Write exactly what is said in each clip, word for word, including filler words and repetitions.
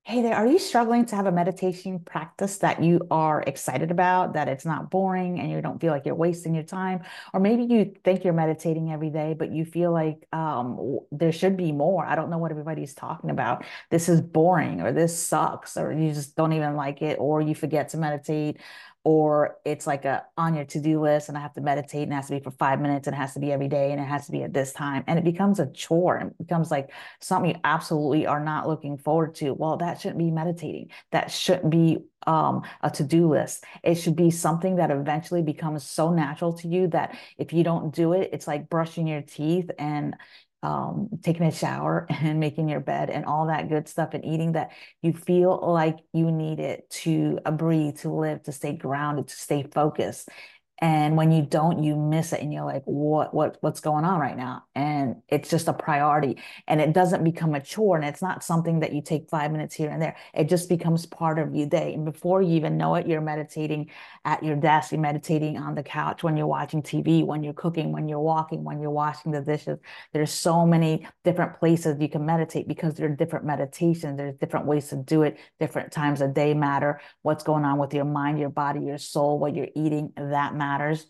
Hey there, are you struggling to have a meditation practice that you are excited about, that it's not boring and you don't feel like you're wasting your time? Or maybe you think you're meditating every day, but you feel like um, w- there should be more. I don't know what everybody's talking about. This is boring, or this sucks, or you just don't even like it, or you forget to meditate, or it's like a on your to-do list and I have to meditate and it has to be for five minutes and it has to be every day and it has to be at this time. And it becomes a chore and it becomes like something you absolutely are not looking forward to. Well, that shouldn't be meditating. That shouldn't be um, a to-do list. It should be something that eventually becomes so natural to you that if you don't do it, it's like brushing your teeth and um, taking a shower and making your bed and all that good stuff and eating that you feel like you need it to uh, breathe, to live, to stay grounded, to stay focused. And when you don't, you miss it and you're like, what, what, what's going on right now? And it's just a priority and it doesn't become a chore. And it's not something that you take five minutes here and there. It just becomes part of your day. And before you even know it, you're meditating at your desk, you're meditating on the couch when you're watching T V, when you're cooking, when you're walking, when you're washing the dishes. There's so many different places you can meditate because there are different meditations. There's different ways to do it. Different times of day matter. What's going on with your mind, your body, your soul, what you're eating, that matters.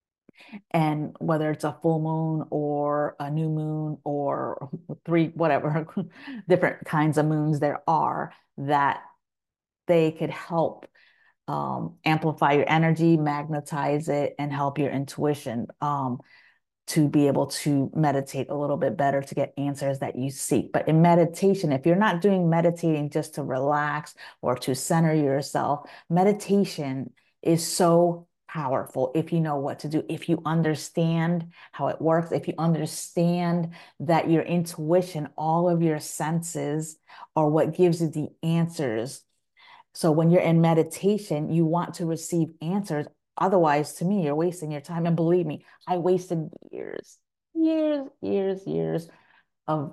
And whether it's a full moon or a new moon or three, whatever different kinds of moons there are, that they could help um, amplify your energy, magnetize it, and help your intuition um, to be able to meditate a little bit better to get answers that you seek. But in meditation, if you're not doing meditating just to relax or to center yourself, meditation is so powerful if you know what to do, if you understand how it works, if you understand that your intuition, all of your senses are what gives you the answers. So when you're in meditation, you want to receive answers. Otherwise, to me, you're wasting your time. And believe me, I wasted years, years, years, years of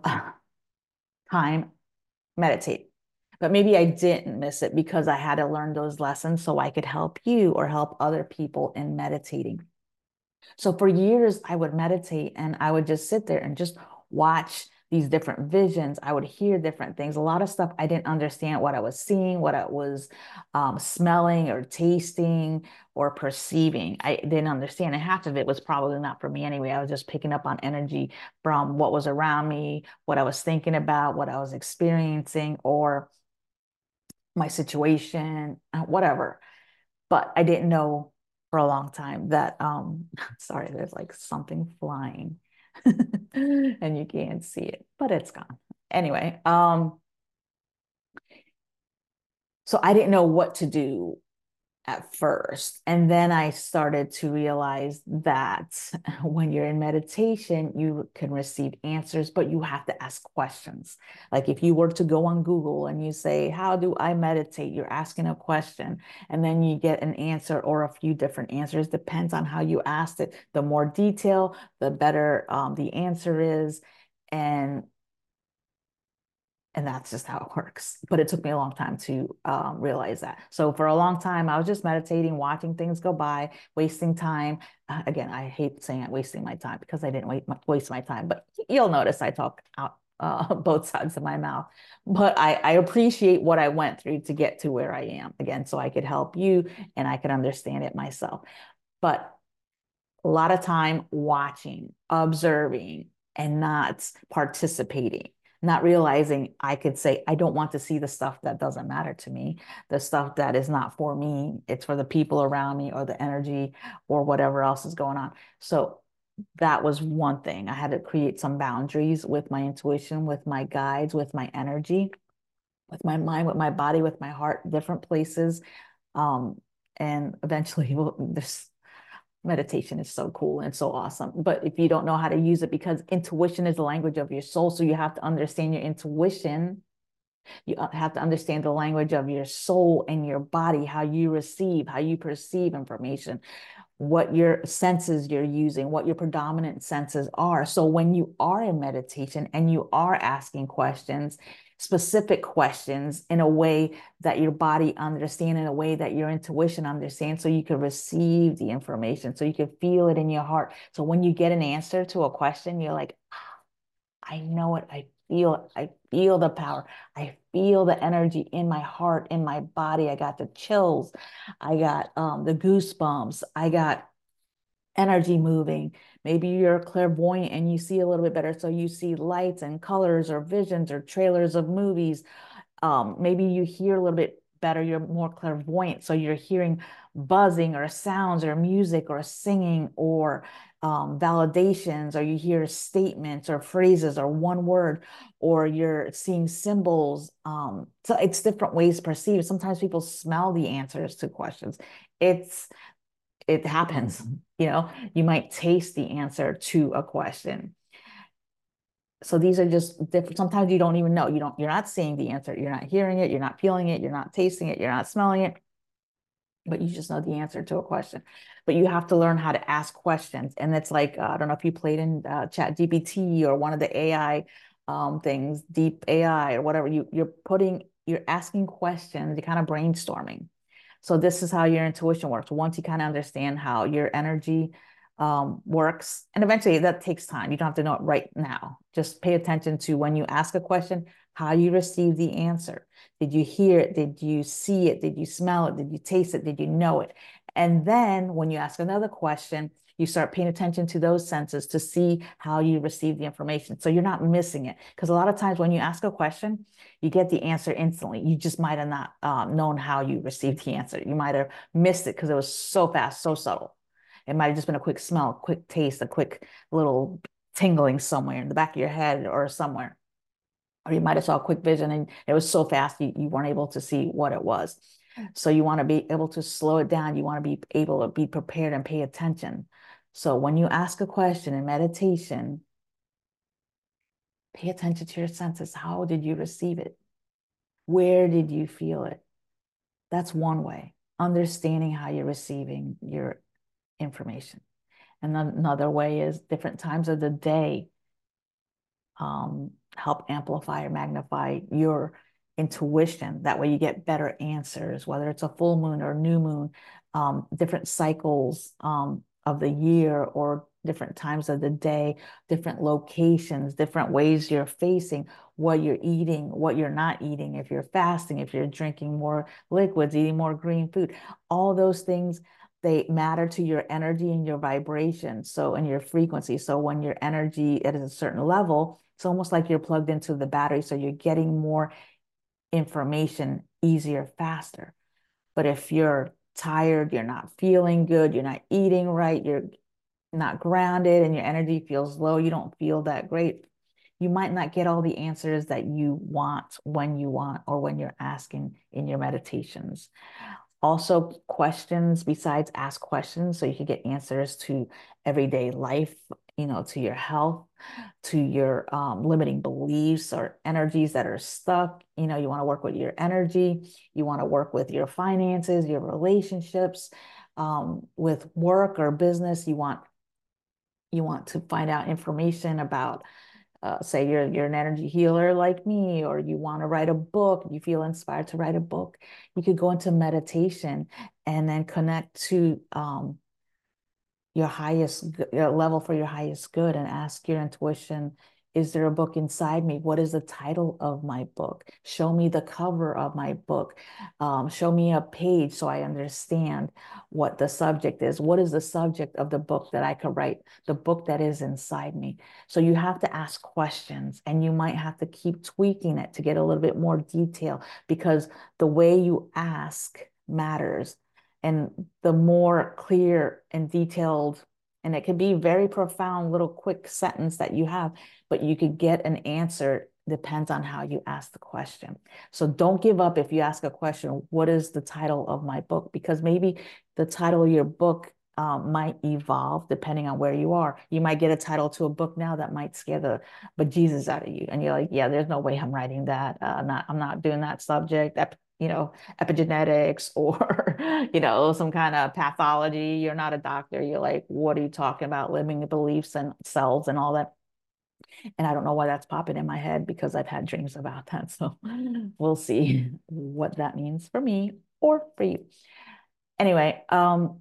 time meditating. But maybe I didn't miss it because I had to learn those lessons so I could help you or help other people in meditating. So for years, I would meditate and I would just sit there and just watch these different visions. I would hear different things. A lot of stuff I didn't understand what I was seeing, what I was um, smelling or tasting or perceiving. I didn't understand. And half of it was probably not for me anyway. I was just picking up on energy from what was around me, what I was thinking about, what I was experiencing, or my situation, uh, whatever. But I didn't know for a long time that um sorry, there's like something flying and you can't see it, but it's gone. Anyway, um so I didn't know what to do at first. And then I started to realize that when you're in meditation, you can receive answers, but you have to ask questions. Like if you were to go on Google and you say, how do I meditate? You're asking a question and then you get an answer or a few different answers. Depends on how you asked it. The more detail, the better um, the answer is. And and that's just how it works. But it took me a long time to um, realize that. So for a long time, I was just meditating, watching things go by, wasting time. Uh, again, I hate saying it, wasting my time because I didn't wait, waste my time. But you'll notice I talk out uh, both sides of my mouth. But I, I appreciate what I went through to get to where I am again, so I could help you and I could understand it myself. But a lot of time watching, observing, and not participating, not realizing I could say, I don't want to see the stuff that doesn't matter to me, the stuff that is not for me. It's for the people around me or the energy or whatever else is going on. So that was one thing. I had to create some boundaries with my intuition, with my guides, with my energy, with my mind, with my body, with my heart, different places. Um, and eventually, well, this meditation is so cool and so awesome. But if you don't know how to use it, because intuition is the language of your soul, so you have to understand your intuition. You uh, have to understand the language of your soul and your body, how you receive, how you perceive information, what your senses you're using, what your predominant senses are. So when you are in meditation and you are asking questions, specific questions in a way that your body understands, in a way that your intuition understands, so you can receive the information, so you can feel it in your heart. So when you get an answer to a question, you're like, I know it, I feel it, I feel the power. I feel the energy in my heart, in my body. I got the chills. I got um, the goosebumps. I got energy moving. Maybe you're clairvoyant and you see a little bit better. So you see lights and colors or visions or trailers of movies. Um, maybe you hear a little bit better. You're more clairvoyant. So you're hearing buzzing or sounds or music or singing or um, validations, or you hear statements or phrases or one word, or you're seeing symbols. Um, so it's different ways perceived. Sometimes people smell the answers to questions. It's it happens, you know, you might taste the answer to a question. So these are just different. Sometimes you don't even know. You don't, you're not seeing the answer. You're not hearing it. You're not feeling it. You're not tasting it. You're not smelling it, but you just know the answer to a question. But you have to learn how to ask questions. And it's like, uh, I don't know if you played in uh, Chat G P T or one of the A I um, things, Deep A I or whatever, you, you're putting, you're asking questions, you're kind of brainstorming. So this is how your intuition works. Once you kind of understand how your energy um, works, and eventually that takes time. You don't have to know it right now. Just pay attention to when you ask a question, how you receive the answer. Did you hear it? Did you see it? Did you smell it? Did you taste it? Did you know it? And then when you ask another question, you start paying attention to those senses to see how you receive the information. So you're not missing it. Because a lot of times when you ask a question, you get the answer instantly. You just might have not um, known how you received the answer. You might have missed it because it was so fast, so subtle. It might have just been a quick smell, a quick taste, a quick little tingling somewhere in the back of your head or somewhere. Or you might have saw a quick vision and it was so fast you, you weren't able to see what it was. So you want to be able to slow it down. You want to be able to be prepared and pay attention. So when you ask a question in meditation, pay attention to your senses. How did you receive it? Where did you feel it? That's one way. Understanding how you're receiving your information. And another way is different times of the day um, help amplify or magnify your intuition. That way you get better answers, whether it's a full moon or new moon, um, different cycles um, of the year or different times of the day, different locations, different ways you're facing, what you're eating, what you're not eating, if you're fasting, if you're drinking more liquids, eating more green food, all those things, they matter to your energy and your vibration. So, and your frequency. So when your energy is at a certain level, it's almost like you're plugged into the battery. So you're getting more information easier, faster. But if you're tired, you're not feeling good, you're not eating right, you're not grounded, and your energy feels low, you don't feel that great, you might not get all the answers that you want when you want or when you're asking in your meditations. Also, questions besides ask questions so you can get answers to everyday life, you know, to your health, to your um, limiting beliefs or energies that are stuck. You know, you want to work with your energy, you want to work with your finances, your relationships, um, with work or business. You want you want to find out information about uh, say you're you're an energy healer like me, or you want to write a book, you feel inspired to write a book, you could go into meditation and then connect to um, your highest your level for your highest good and ask your intuition, is there a book inside me? What is the title of my book? Show me the cover of my book. Um, show me a page so I understand what the subject is. What is the subject of the book that I could write? The book that is inside me. So you have to ask questions, and you might have to keep tweaking it to get a little bit more detail, because the way you ask matters. And the more clear and detailed, and it could be very profound little quick sentence that you have, but you could get an answer, depends on how you ask the question. So don't give up if you ask a question, what is the title of my book? Because maybe the title of your book um, might evolve depending on where you are. You might get a title to a book now that might scare the bejesus out of you. And you're like, yeah, there's no way I'm writing that. Uh, not, I'm not doing that subject. That, you know, epigenetics or, you know, some kind of pathology. You're not a doctor. You're like, what are you talking about? Limiting beliefs and cells and all that. And I don't know why that's popping in my head, because I've had dreams about that. So we'll see what that means for me or for you. Anyway, um,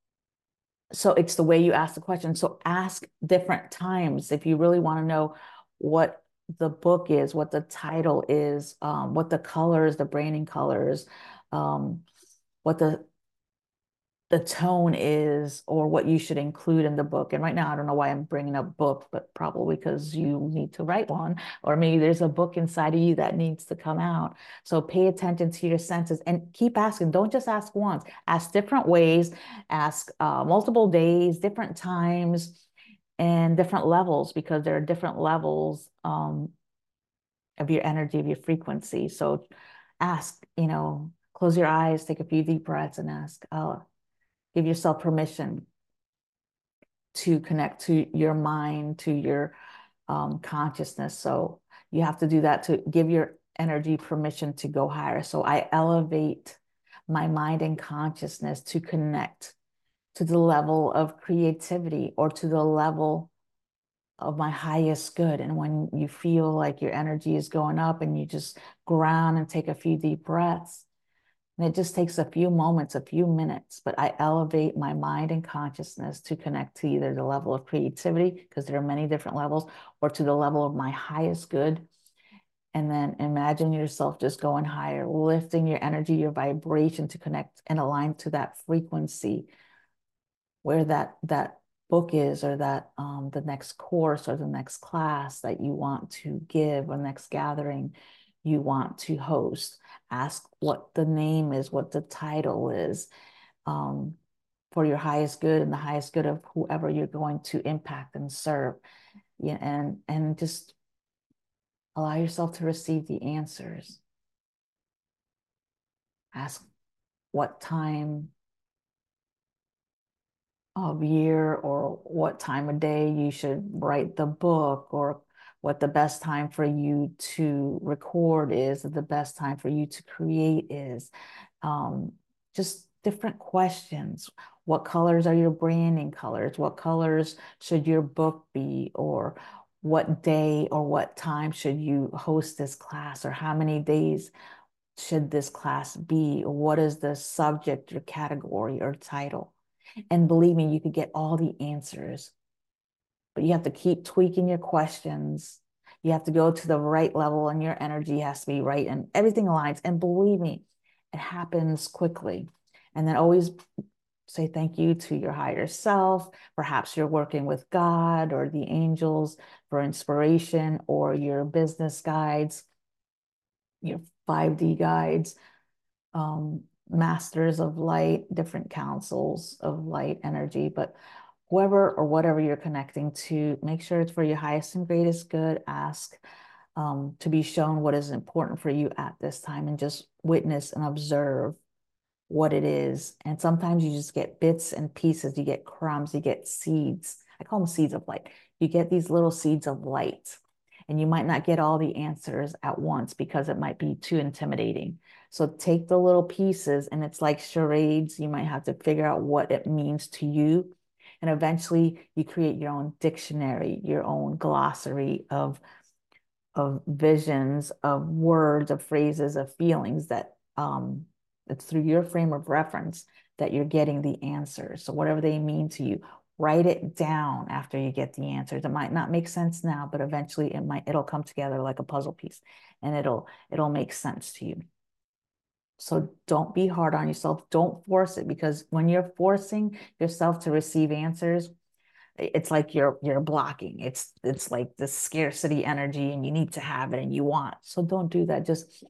so it's the way you ask the question. So ask different times if you really want to know what the book is, what the title is, um, what the colors, the branding colors, um, what the the tone is, or what you should include in the book. And right now, I don't know why I'm bringing up book, but probably because you need to write one, or maybe there's a book inside of you that needs to come out. So pay attention to your senses and keep asking. Don't just ask once. Ask different ways. Ask uh, multiple days, different times, and different levels, because there are different levels um, of your energy, of your frequency. So ask, you know, close your eyes, take a few deep breaths, and ask. Uh, give yourself permission to connect to your mind, to your um, consciousness. So you have to do that to give your energy permission to go higher. So I elevate my mind and consciousness to connect to the level of creativity, or to the level of my highest good. And when you feel like your energy is going up, and you just ground and take a few deep breaths, and it just takes a few moments, a few minutes, but I elevate my mind and consciousness to connect to either the level of creativity, because there are many different levels, or to the level of my highest good. And then imagine yourself just going higher, lifting your energy, your vibration to connect and align to that frequency where that that book is, or that um, the next course or the next class that you want to give, or next gathering you want to host. Ask what the name is, what the title is, um, for your highest good and the highest good of whoever you're going to impact and serve. Yeah, and and just allow yourself to receive the answers. Ask what time of year, or what time of day you should write the book, or what the best time for you to record is, or the best time for you to create is. Um, just different questions. What colors are your branding colors? What colors should your book be? Or what day or what time should you host this class? Or how many days should this class be? Or what is the subject or category or title? And believe me, you could get all the answers, but you have to keep tweaking your questions. You have to go to the right level, and your energy has to be right, and everything aligns. And believe me, it happens quickly. And then always say thank you to your higher self. Perhaps you're working with God or the angels for inspiration, or your business guides, your five D guides, um, masters of light, different councils of light energy. But whoever or whatever you're connecting to, make sure it's for your highest and greatest good. Ask um, to be shown what is important for you at this time, and just witness and observe what it is. And sometimes you just get bits and pieces, you get crumbs, you get seeds. I call them seeds of light. You get these little seeds of light, and you might not get all the answers at once because it might be too intimidating. So take the little pieces, and it's like charades. You might have to figure out what it means to you. And eventually you create your own dictionary, your own glossary of, of visions, of words, of phrases, of feelings that um, it's through your frame of reference that you're getting the answers. So whatever they mean to you, write it down after you get the answers. It might not make sense now, but eventually it might, it'll come together like a puzzle piece, and it'll, it'll make sense to you. So don't be hard on yourself. Don't force it, because when you're forcing yourself to receive answers, it's like you're you're blocking. It's it's like this scarcity energy, and you need to have it and you want. So don't do that. Just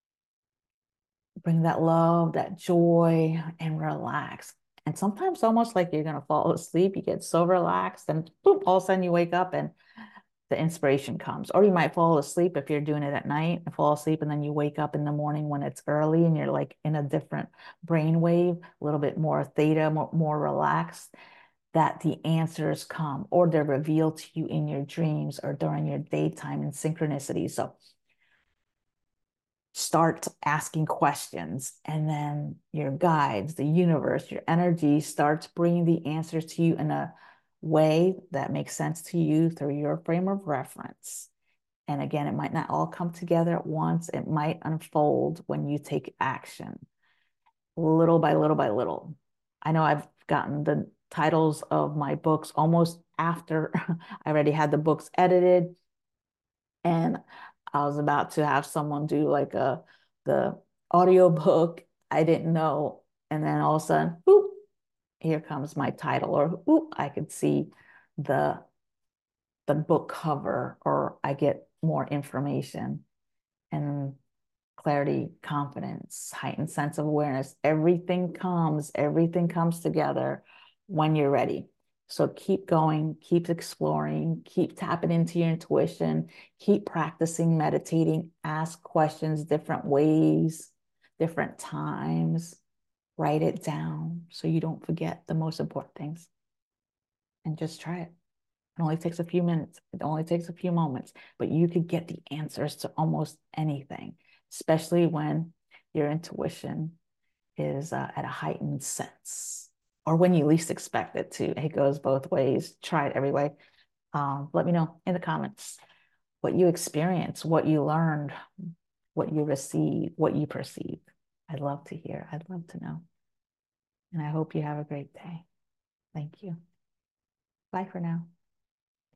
bring that love, that joy, and relax. And sometimes almost like you're gonna fall asleep. You get so relaxed, and boom, all of a sudden you wake up and the inspiration comes. Or you might fall asleep if you're doing it at night, and fall asleep, and then you wake up in the morning when it's early, and you're like in a different brain wave, a little bit more theta, more, more relaxed, that the answers come, or they're revealed to you in your dreams or during your daytime in synchronicity. So start asking questions, and then your guides, the universe, your energy starts bringing the answers to you in a way that makes sense to you through your frame of reference. And again, it might not all come together at once. It might unfold when you take action, little by little by little. I know I've gotten the titles of my books almost after I already had the books edited. And I was about to have someone do like a the audio book. I didn't know. And then all of a sudden, boop, here comes my title, or boop, I could see the the book cover, or I get more information and clarity, confidence, heightened sense of awareness. Everything comes, everything comes together when you're ready. So keep going, keep exploring, keep tapping into your intuition, keep practicing meditating, ask questions different ways, different times, write it down so you don't forget the most important things, and just try it. It only takes a few minutes. It only takes a few moments, but you could get the answers to almost anything, especially when your intuition is uh, at a heightened sense, or when you least expect it to. It goes both ways. Try it every way. Um, let me know in the comments what you experienced, what you learned, what you received, what you perceived. I'd love to hear. I'd love to know. And I hope you have a great day. Thank you. Bye for now.